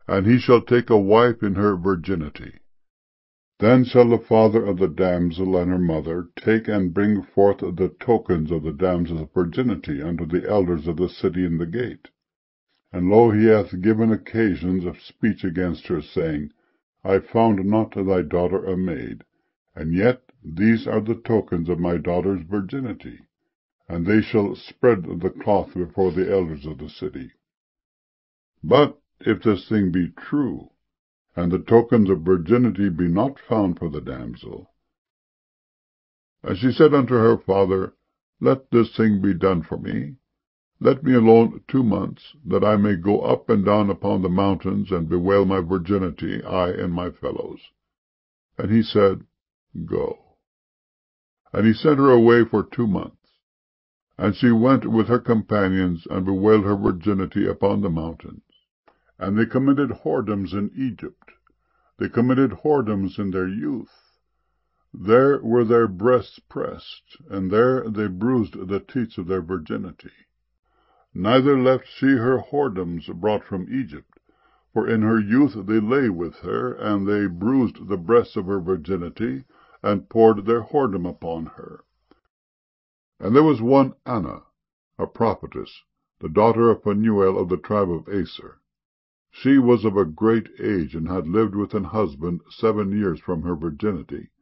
and he shall take a wife in her virginity. Then shall the father of the damsel and her mother take and bring forth the tokens of the damsel's virginity unto the elders of the city in the gate. And lo, he hath given occasions of speech against her, saying, I found not thy daughter a maid, and yet these are the tokens of my daughter's virginity. And they shall spread the cloth before the elders of the city. But if this thing be true, and the tokens of virginity be not found for the damsel. And she said unto her father, Let this thing be done for me. Let me alone 2 months, that I may go up and down upon the mountains, and bewail my virginity, I and my fellows. And he said, Go. And he sent her away for 2 months. And she went with her companions, and bewailed her virginity upon the mountains. And they committed whoredoms in Egypt. They committed whoredoms in their youth. There were their breasts pressed, and there they bruised the teats of their virginity. Neither left she her whoredoms brought from Egypt, for in her youth they lay with her, and they bruised the breasts of her virginity, and poured their whoredom upon her. And there was one Anna, a prophetess, the daughter of Phanuel of the tribe of Aser. She was of a great age, and had lived with an husband 7 years from her virginity.